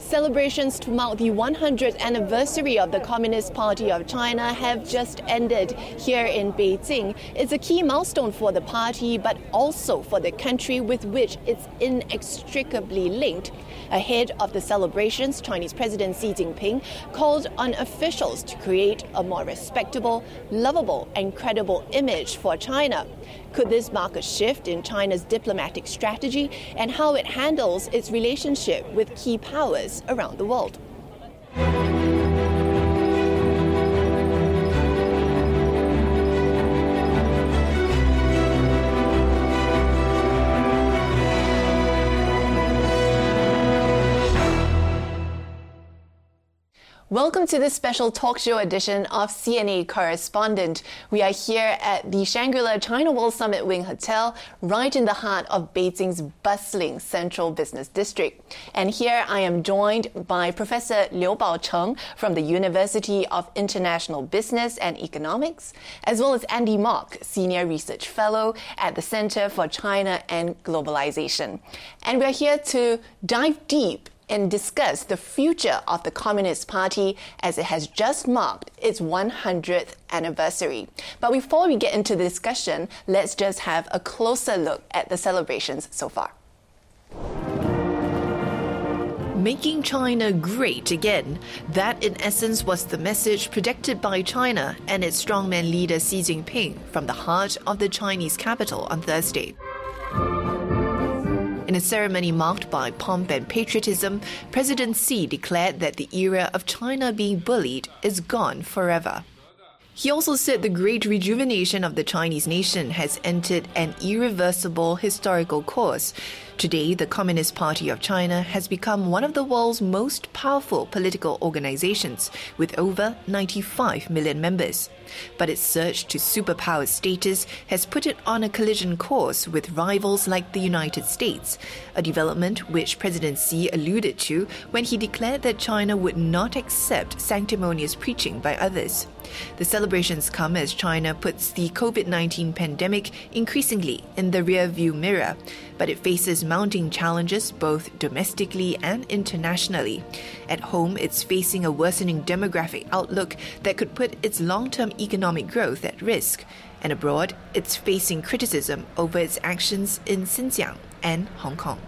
Celebrations to mark the 100th anniversary of the Communist Party of China have just ended here in Beijing. It's a key milestone for the party, but also for the country with which it's inextricably linked. Ahead of the celebrations, Chinese President Xi Jinping called on officials to create a more respectable, lovable, and credible image for China. Could this mark a shift in China's diplomatic strategy and how it handles its relationship with key powers around the world? Welcome to this special talk show edition of CNA Correspondent. We are here at the Shangri-La China World Summit Wing Hotel, right in the heart of Beijing's bustling central business district. And here I am joined by Professor Liu Baocheng from the University of International Business and Economics, as well as Andy Mok, Senior Research Fellow at the Center for China and Globalization. And we're here to dive deep and discuss the future of the Communist Party as it has just marked its 100th anniversary. But before we get into the discussion, let's just have a closer look at the celebrations so far. Making China great again. That, in essence, was the message predicted by China and its strongman leader Xi Jinping from the heart of the Chinese capital on Thursday. In a ceremony marked by pomp and patriotism, President Xi declared that the era of China being bullied is gone forever. He also said the great rejuvenation of the Chinese nation has entered an irreversible historical course. Today, the Communist Party of China has become one of the world's most powerful political organizations, with over 95 million members. But its surge to superpower status has put it on a collision course with rivals like the United States, a development which President Xi alluded to when he declared that China would not accept sanctimonious preaching by others. The celebrations come as China puts the COVID-19 pandemic increasingly in the rearview mirror, but it faces mounting challenges both domestically and internationally. At home, it's facing a worsening demographic outlook that could put its long-term economic growth at risk. And abroad, it's facing criticism over its actions in Xinjiang and Hong Kong.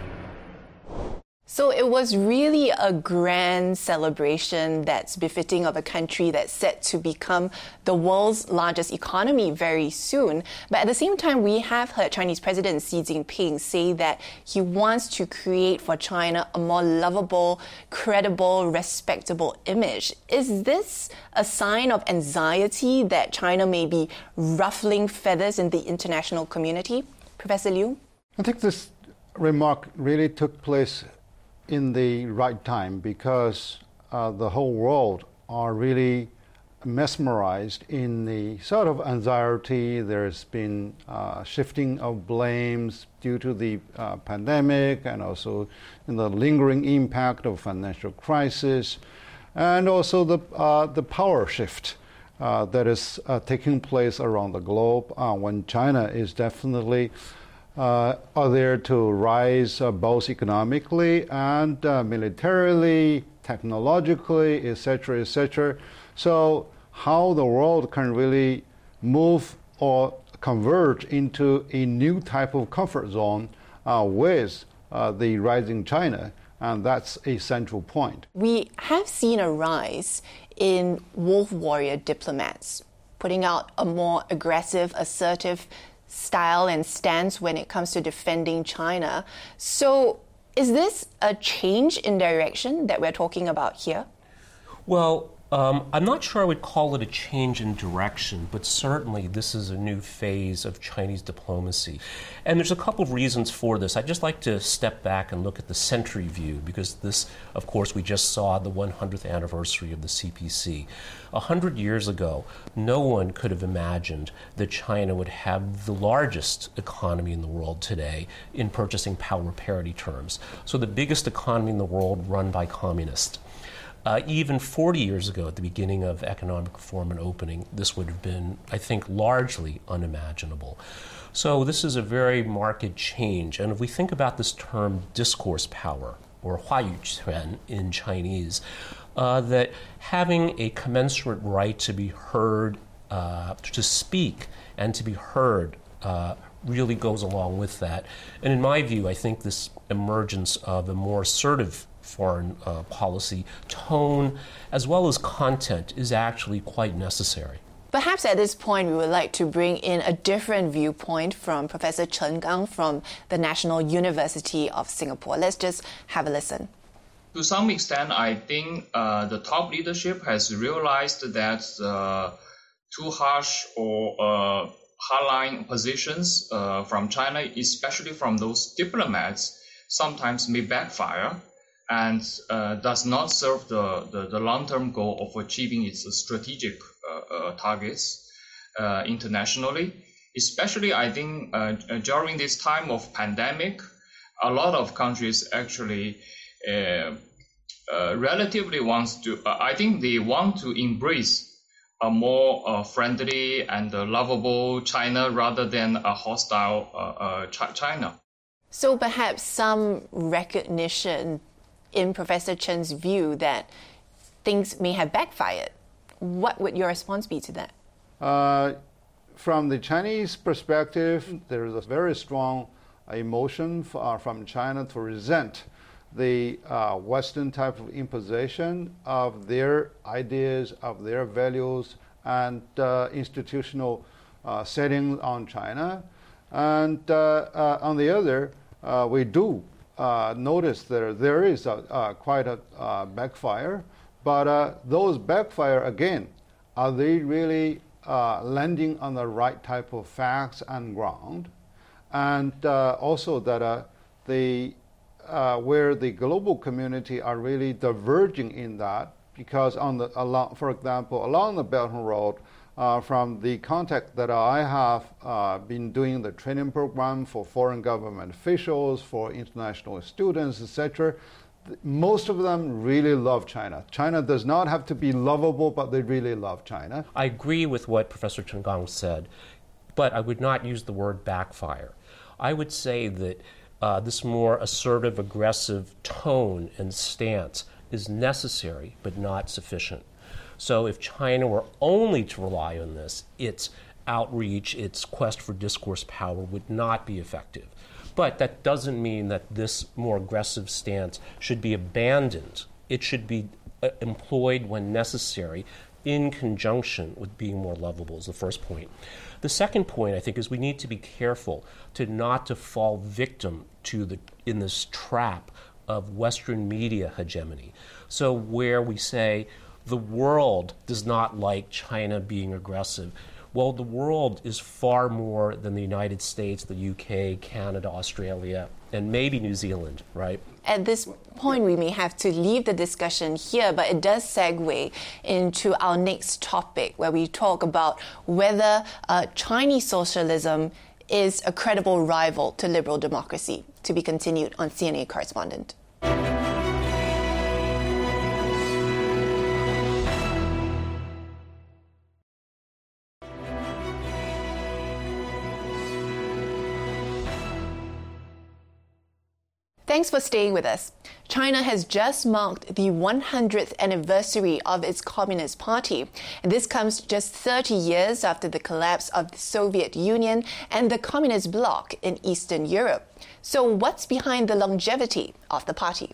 So it was really a grand celebration that's befitting of a country that's set to become the world's largest economy very soon. But at the same time, we have heard Chinese President Xi Jinping say that he wants to create for China a more lovable, credible, respectable image. Is this a sign of anxiety that China may be ruffling feathers in the international community? Professor Liu? I think this remark really took place in the right time because the whole world are really mesmerized in the sort of anxiety. There's been shifting of blames due to the pandemic and also in the lingering impact of financial crisis, and also the power shift that is taking place around the globe when China is definitely are there to rise both economically and militarily, technologically, etc., etc. So how the world can really move or converge into a new type of comfort zone with the rising China, and that's a central point. We have seen a rise in wolf warrior diplomats putting out a more aggressive, assertive style and stance when it comes to defending China. So is this a change in direction that we're talking about here? Well, I'm not sure I would call it a change in direction, but certainly this is a new phase of Chinese diplomacy. And there's a couple of reasons for this. I'd just like to step back and look at the century view, because this, of course, we just saw the 100th anniversary of the CPC. 100 years ago, no one could have imagined that China would have the largest economy in the world today in purchasing power parity terms. So the biggest economy in the world run by communists. Even 40 years ago, at the beginning of economic reform and opening, this would have been, I think, largely unimaginable. So this is a very marked change. And if we think about this term discourse power, or 话语权 in Chinese, that having a commensurate right to be heard, to speak and to be heard, really goes along with that. And in my view, I think this emergence of a more assertive foreign policy tone as well as content is actually quite necessary. Perhaps at this point, we would like to bring in a different viewpoint from Professor Chen Gang from the National University of Singapore. Let's just have a listen. To some extent, I think the top leadership has realized that too harsh or hardline positions from China, especially from those diplomats, sometimes may backfire and does not serve the long-term goal of achieving its strategic targets internationally. Especially, I think, during this time of pandemic, a lot of countries actually relatively I think they want to embrace a more friendly and lovable China rather than a hostile China. So perhaps some recognition in Professor Chen's view that things may have backfired. What would your response be to that? From the Chinese perspective, there is a very strong emotion from China to resent the Western type of imposition of their ideas, of their values, and institutional setting on China. And on the other, we do notice that there is quite a backfire. But those backfire, again, are they really landing on the right type of facts and ground? And also that where the global community are really diverging in that, because for example, along the Belt and Road, from the contact that I have been doing the training program for foreign government officials, for international students, etc., most of them really love China. China does not have to be lovable, but they really love China. I agree with what Professor Chen Gang said, but I would not use the word backfire. I would say that this more assertive, aggressive tone and stance is necessary but not sufficient. So if China were only to rely on this, its outreach, its quest for discourse power would not be effective. But that doesn't mean that this more aggressive stance should be abandoned. It should be employed when necessary in conjunction with being more lovable is the first point. The second point, I think, is we need to be careful not to fall victim in this trap of Western media hegemony. So where we say the world does not like China being aggressive, well, the world is far more than the United States, the UK, Canada, Australia, and maybe New Zealand, right? At this point, we may have to leave the discussion here, but it does segue into our next topic, where we talk about whether Chinese socialism is a credible rival to liberal democracy. To be continued on CNA Correspondent. Thanks for staying with us. China has just marked the 100th anniversary of its Communist Party. And this comes just 30 years after the collapse of the Soviet Union and the Communist bloc in Eastern Europe. So what's behind the longevity of the party?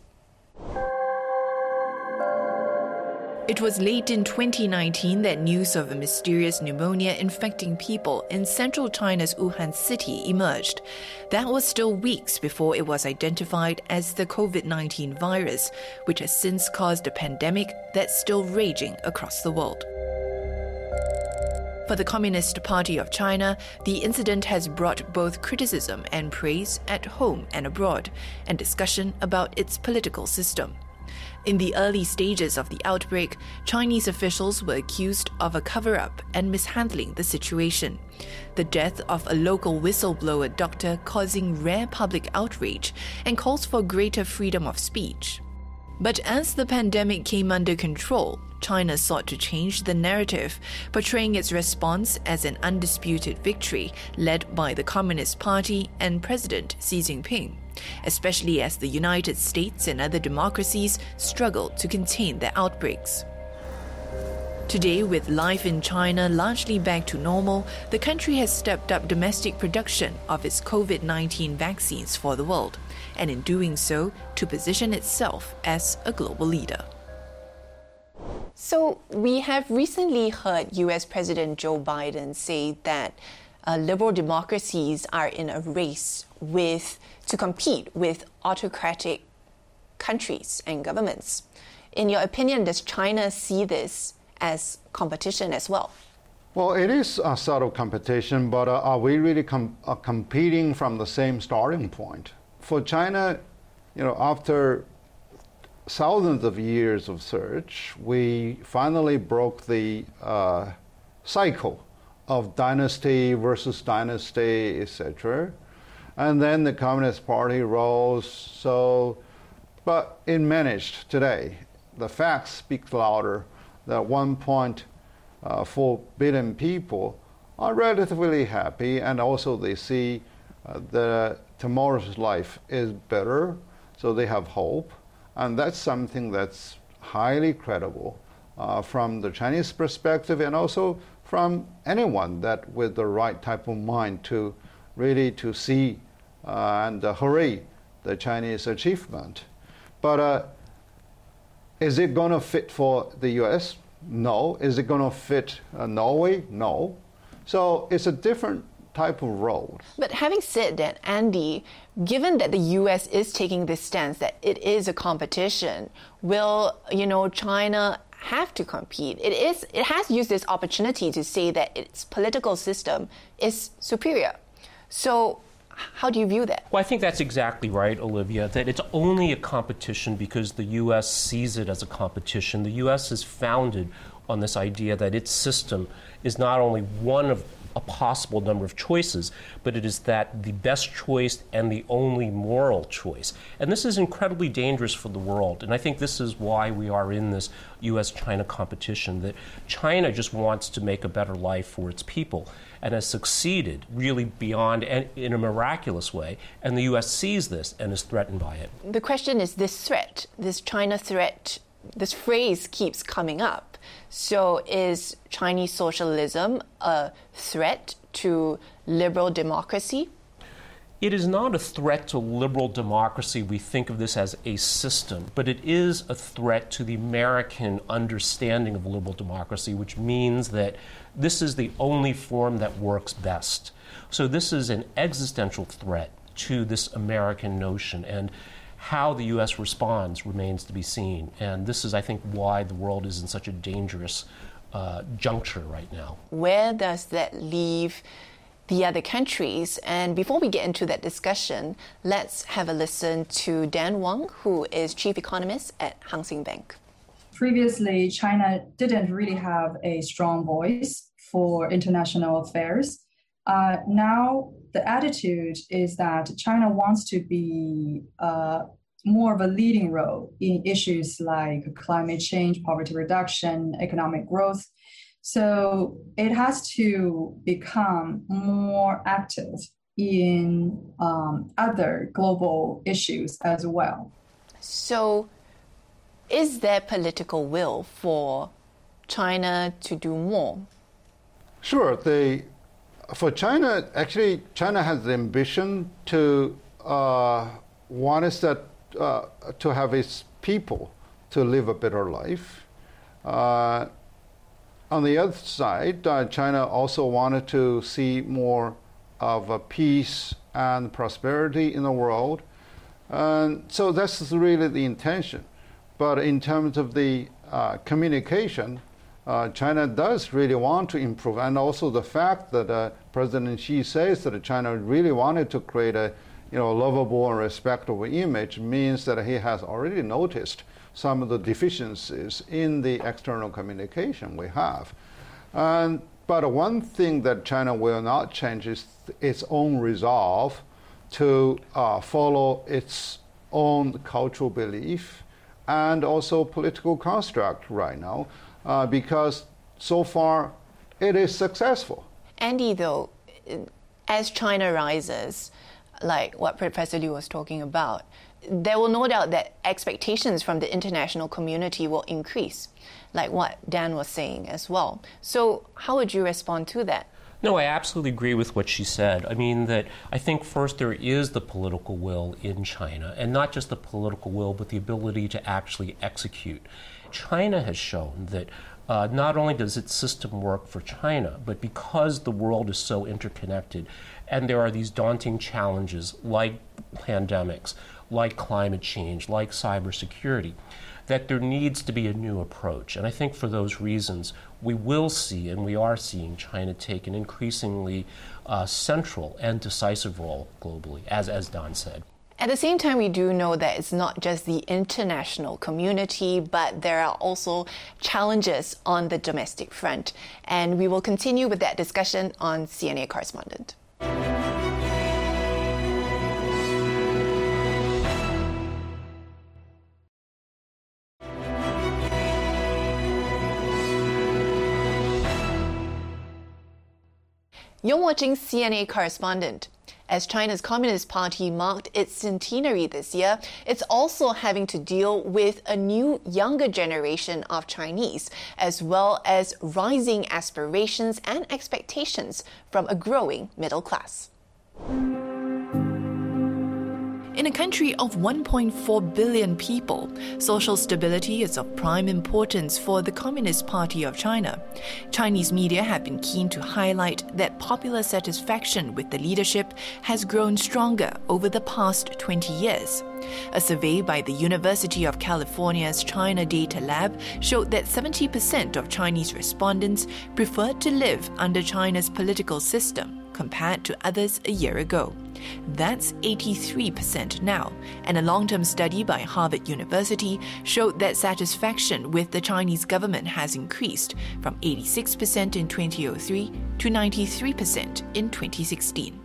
It was late in 2019 that news of a mysterious pneumonia infecting people in central China's Wuhan city emerged. That was still weeks before it was identified as the COVID-19 virus, which has since caused a pandemic that's still raging across the world. For the Communist Party of China, the incident has brought both criticism and praise at home and abroad, and discussion about its political system. In the early stages of the outbreak, Chinese officials were accused of a cover-up and mishandling the situation. The death of a local whistleblower doctor causing rare public outrage and calls for greater freedom of speech. But as the pandemic came under control, China sought to change the narrative, portraying its response as an undisputed victory led by the Communist Party and President Xi Jinping, especially as the United States and other democracies struggled to contain their outbreaks. Today, with life in China largely back to normal, the country has stepped up domestic production of its COVID-19 vaccines for the world, and in doing so, to position itself as a global leader. So, we have recently heard US President Joe Biden say that liberal democracies are in a race to compete with autocratic countries and governments. In your opinion, does China see this as competition as well? Well, it is a sort of competition, but are we really competing from the same starting point? For China, after thousands of years of search, we finally broke the cycle of dynasty versus dynasty, etc. And then the Communist Party rose. But it managed today. The facts speak louder that 1.4 billion people are relatively happy, and also they see that tomorrow's life is better, so they have hope. And that's something that's highly credible from the Chinese perspective, and also from anyone that with the right type of mind to really to see and hooray the Chinese achievement. But is it going to fit for the US? No. Is it going to fit Norway? No. So it's a different type of road. But having said that, Andy, given that the US is taking this stance that it is a competition, will China have to compete? It has used this opportunity to say that its political system is superior. So how do you view that? Well, I think that's exactly right, Olivia, that it's only a competition because the U.S. sees it as a competition. The U.S. is founded on this idea that its system is not only one of a possible number of choices, but it is that the best choice and the only moral choice. And this is incredibly dangerous for the world. And I think this is why we are in this U.S.-China competition, that China just wants to make a better life for its people and has succeeded really beyond in a miraculous way. And the U.S. sees this and is threatened by it. The question is this threat, this China threat, this phrase keeps coming up. So is Chinese socialism a threat to liberal democracy? It is not a threat to liberal democracy. We think of this as a system, but it is a threat to the American understanding of liberal democracy, which means that this is the only form that works best. So this is an existential threat to this American notion, and how the U.S. responds remains to be seen. And this is, I think, why the world is in such a dangerous juncture right now. Where does that leave the other countries? And before we get into that discussion, let's have a listen to Dan Wang, who is chief economist at Hang Seng Bank. Previously, China didn't really have a strong voice for international affairs. Now, the attitude is that China wants to be more of a leading role in issues like climate change, poverty reduction, economic growth. So it has to become more active in other global issues as well. So is there political will for China to do more? Sure. For China, actually, China has the ambition to to have its people to live a better life. On the other side, China also wanted to see more of a peace and prosperity in the world. And so that's really the intention. But in terms of the communication, China does really want to improve. And also the fact that President Xi says that China really wanted to create a lovable and respectable image means that he has already noticed some of the deficiencies in the external communication we have. But one thing that China will not change is its own resolve to follow its own cultural belief and also political construct right now, because so far it is successful. Andy, though, as China rises, like what Professor Liu was talking about, there will no doubt that expectations from the international community will increase, like what Dan was saying as well. So how would you respond to that? No, I absolutely agree with what she said. I mean, that I think first there is the political will in China, and not just the political will, but the ability to actually execute. China has shown that not only does its system work for China, but because the world is so interconnected, and there are these daunting challenges like pandemics, like climate change, like cybersecurity, that there needs to be a new approach. And I think for those reasons, we will see, and we are seeing, China take an increasingly central and decisive role globally, as Don said. At the same time, we do know that it's not just the international community, but there are also challenges on the domestic front. And we will continue with that discussion on CNA Correspondent. You're watching CNA Correspondent. As China's Communist Party marked its centenary this year, it's also having to deal with a new, younger generation of Chinese, as well as rising aspirations and expectations from a growing middle class. In a country of 1.4 billion people, social stability is of prime importance for the Communist Party of China. Chinese media have been keen to highlight that popular satisfaction with the leadership has grown stronger over the past 20 years. A survey by the University of California's China Data Lab showed that 70% of Chinese respondents preferred to live under China's political system compared to others a year ago. That's 83% now, and a long-term study by Harvard University showed that satisfaction with the Chinese government has increased from 86% in 2003 to 93% in 2016.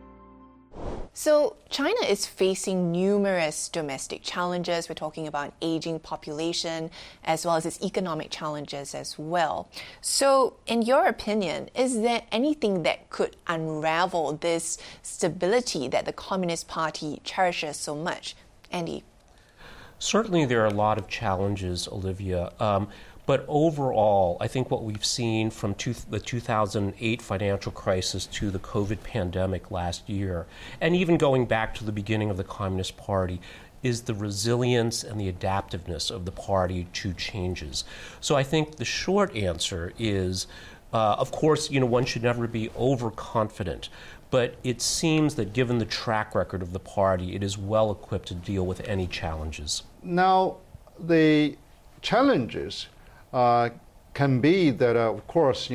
So China is facing numerous domestic challenges. We're talking about an aging population as well as its economic challenges as well. So in your opinion, is there anything that could unravel this stability that the Communist Party cherishes so much? Andy? Certainly there are a lot of challenges, Olivia. But overall, I think what we've seen from the 2008 financial crisis to the COVID pandemic last year, and even going back to the beginning of the Communist Party, is the resilience and the adaptiveness of the party to changes. So I think the short answer is, of course, one should never be overconfident, but it seems that given the track record of the party, it is well equipped to deal with any challenges. Now, the challenges can be that, of course,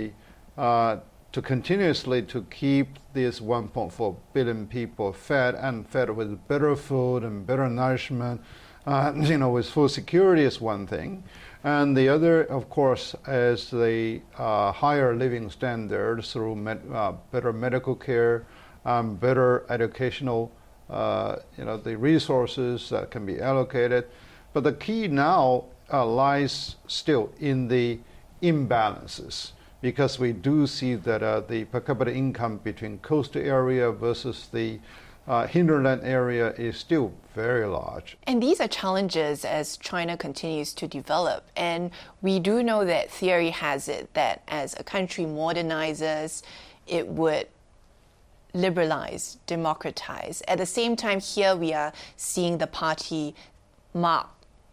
to continuously to keep these 1.4 billion people fed with better food and better nourishment, with food security is one thing. And the other, of course, is the higher living standards through better medical care, better educational, the resources that can be allocated. But the key now lies still in the imbalances, because we do see that the per capita income between coastal area versus the hinterland area is still very large. And these are challenges as China continues to develop. And we do know that theory has it that as a country modernizes, it would liberalize, democratize. At the same time, here we are seeing the party mark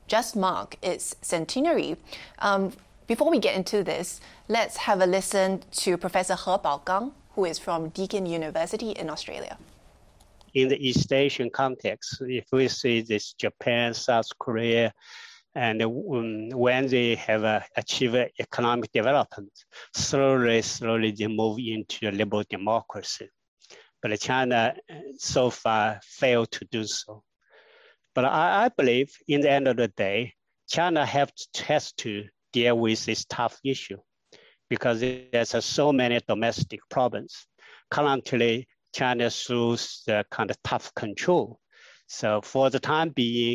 its centenary. Before we get into this, let's have a listen to Professor He Baogang, who is from Deakin University in Australia. In the East Asian context, if we see this Japan, South Korea, and when they have achieved economic development, slowly they move into a liberal democracy. But China so far failed to do so. But I believe in the end of the day, China has to deal with this tough issue because there's so many domestic problems. Currently, China through the kind of tough control. So for the time being,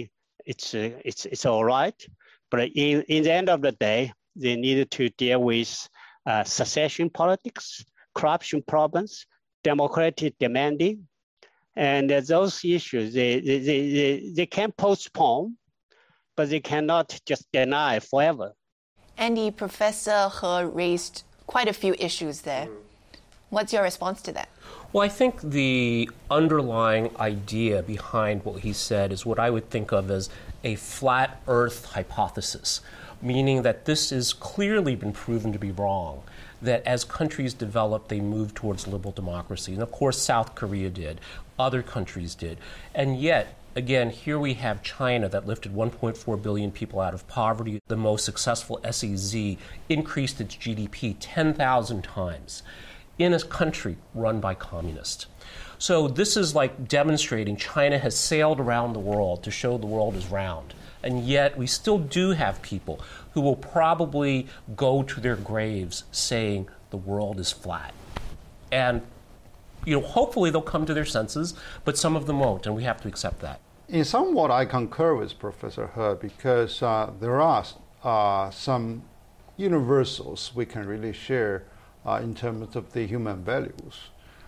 it's all right. But in the end of the day, they needed to deal with secession politics, corruption problems, democratic demanding, and those issues they can postpone, but they cannot just deny forever. Andy, Professor He raised quite a few issues there. What's your response to that? Well, I think the underlying idea behind what he said is what I would think of as a flat earth hypothesis, meaning that this has clearly been proven to be wrong, that as countries develop, they move towards liberal democracy. And of course, South Korea did, other countries did. And yet, again, here we have China that lifted 1.4 billion people out of poverty. The most successful SEZ increased its GDP 10,000 times in a country run by communists. So this is like demonstrating China has sailed around the world to show the world is round. And yet we still do have people who will probably go to their graves saying the world is flat. And hopefully they'll come to their senses, but some of them won't, and we have to accept that. In somewhat, I concur with Professor He because there are some universals we can really share in terms of the human values.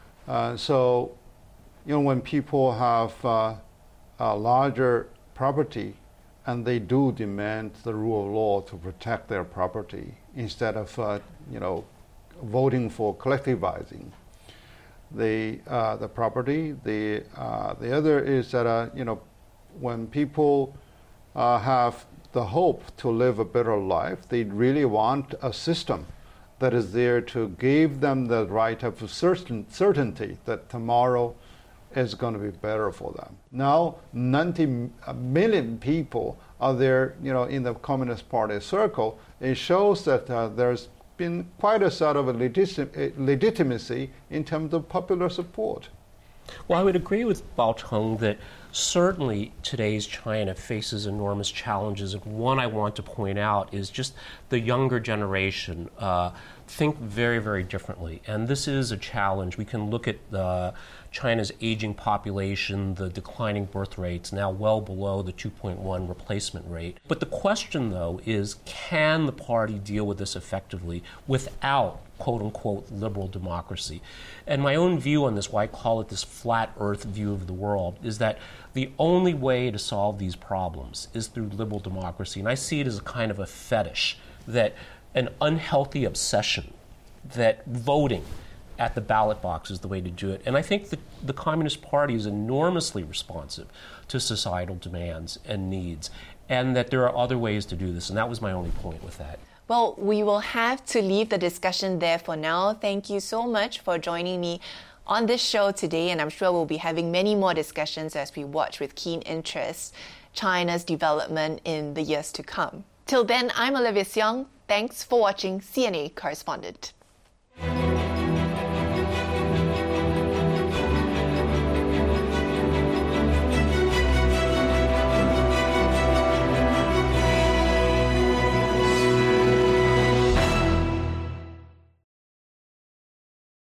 So, when people have a larger property and they do demand the rule of law to protect their property instead of, voting for collectivizing the property. The other is that when people have the hope to live a better life, they really want a system that is there to give them the right of certainty that tomorrow is going to be better for them. Now, 90 million people are there, in the Communist Party circle. It shows that there's been quite a sort of a legitimacy in terms of popular support. Well, I would agree with Bao Cheng that certainly today's China faces enormous challenges, and one I want to point out is just the younger generation think very, very differently, and this is a challenge. We can look at China's aging population, the declining birth rates, now well below the 2.1 replacement rate. But the question, though, is can the party deal with this effectively without quote-unquote liberal democracy? And my own view on this, why I call it this flat earth view of the world, is that the only way to solve these problems is through liberal democracy. And I see it as a kind of a fetish, that an unhealthy obsession, that voting at the ballot box is the way to do it. And I think that the Communist Party is enormously responsive to societal demands and needs, and that there are other ways to do this. And that was my only point with that. Well, we will have to leave the discussion there for now. Thank you so much for joining me on this show today, and I'm sure we'll be having many more discussions as we watch with keen interest China's development in the years to come. Till then, I'm Olivia Seong. Thanks for watching CNA Correspondent.